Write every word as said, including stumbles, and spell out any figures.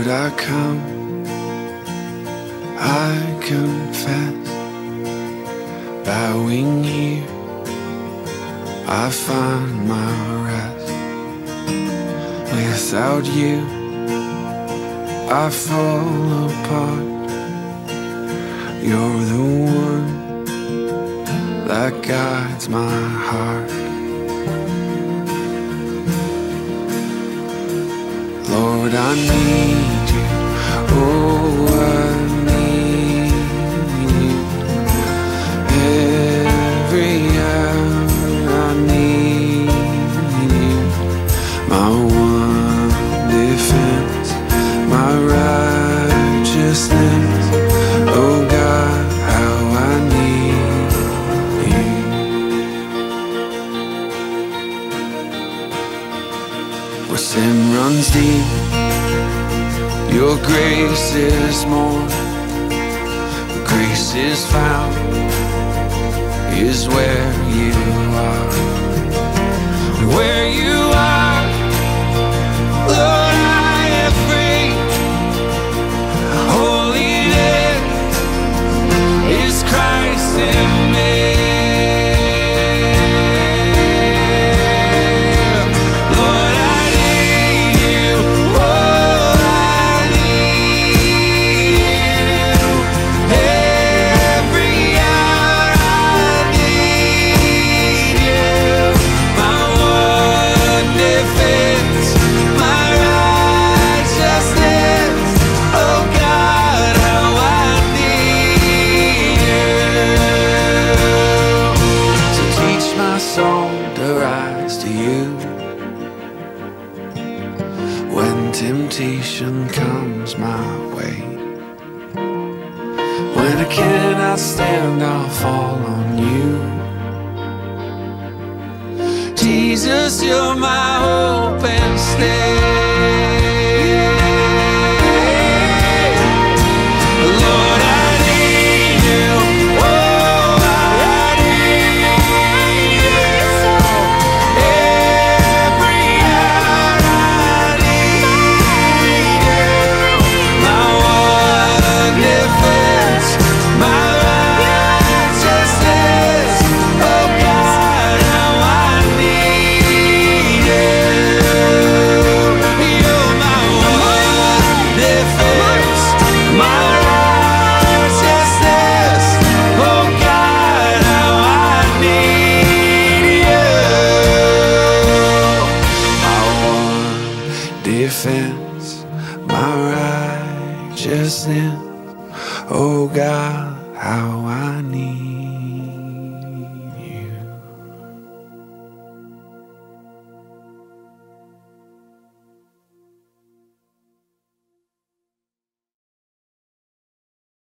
Lord, I come, I confess, bowing here, I find my rest. Without you, I fall apart. You're the one that guides my heart. Lord, I need you, oh, I need you. Every hour I need you. My one defense, my righteousness, oh God, how I need you. Where sin runs deep, your grace is more. Where grace is found is where you are. And where you are, Lord, I am free. Holiness is Christ in me. Lord, I need you. Oh, I need you. Every hour I need you. My one defense, my righteousness. Oh God, how I need you. So teach my soul to rise to you. When temptation comes my way, when I cannot stand, I'll fall on you. Jesus, you're my hope and stay. Lord, I need you. Oh, I need you. Every hour I need you. My one defense, my righteousness. Oh God, how I need you. You're my one defense, my righteousness. Oh God, how I need you. My one defense, my righteousness. Oh God, how I need